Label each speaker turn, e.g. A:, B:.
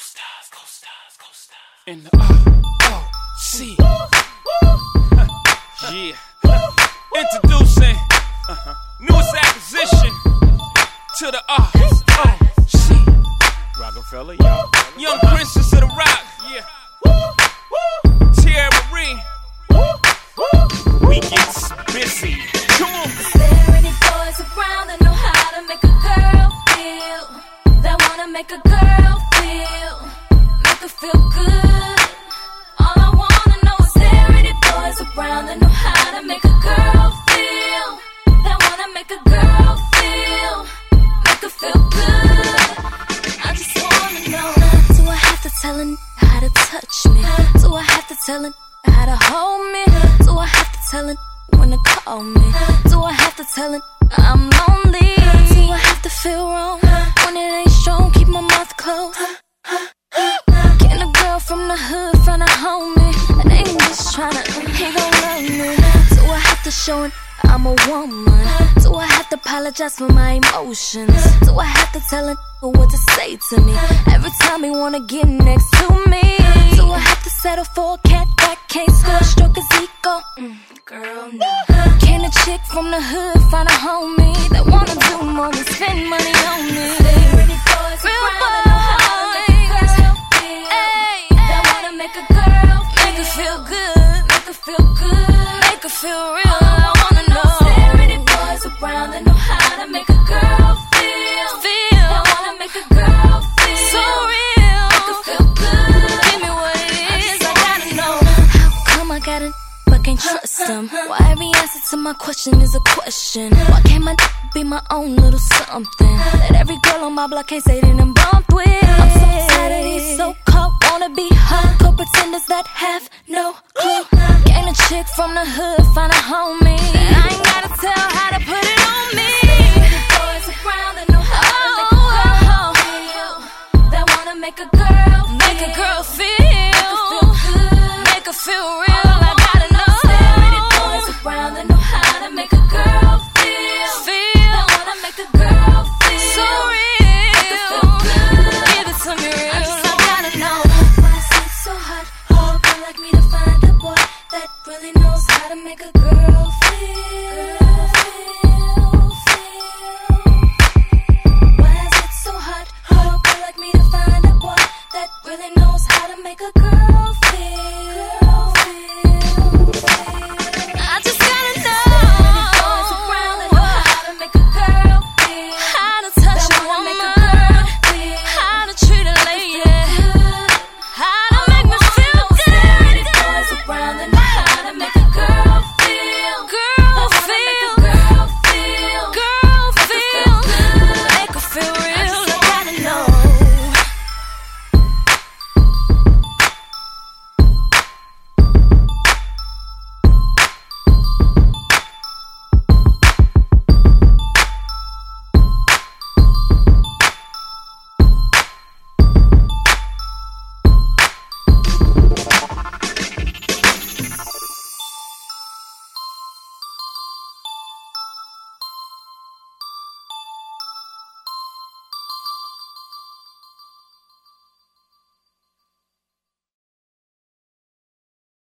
A: In the R.O.C. Yeah. Introducing newest acquisition to the R.O.C. Rockefeller, y'all. Young Princess of the Rock. Yeah. Thierry Marie. We get busy. Come on.
B: Is there any boys around that know how to make a girl feel? That wanna make a girl feel, make her feel good. All I wanna know is there any boys around that know how to make a girl feel? That wanna make a girl feel, make her feel good. I just wanna know. Do I have to tell her how to touch me? Do I have to tell her how to hold me? Do I have to tell her when to call me? Do I have to tell her I'm lonely? Do I have to feel wrong when it ain't strong? Keep my mouth closed. Can a girl from the hood find a homie and ain't just tryna, he gon' love me? Do I have to show it I'm a woman? Do I have to apologize for my emotions? Do I have to tell her what to say to me every time he wanna get next to me? Do I have to settle for a cat that can't score, stroke his ego? Girl, no. Can a chick from the hood find a homie that wanna do more than spend money on me? Real boys, hey, that wanna make a girl make her feel good, make her feel good, make her feel real. I wanna know, is there any boys around that know how to make a girl feel, that wanna make a girl feel so real, make her feel good? Give me what it is, I gotta know. How come I gotta can't trust them? Why every answer to my question is a question? Why can't my be my own little something that every girl on my block can't say they done bumped with? I'm so tired of these so-called wanna be hardcore pretenders that have no clue. Can a chick from the hood find a homie that I ain't gotta tell how to put it on me? Boys around that know how to make a girl feel, that wanna make a girl feel good, make her feel real. Around that know how to make a girl feel, that wanna make a girl feel so real, make her feel good. Give it to me real, I gotta know. Why is it so hard for a girl like me to find a boy that really knows how to make a girl feel? Why is it so hard for a girl like me to find a boy that really knows how to make a girl feel?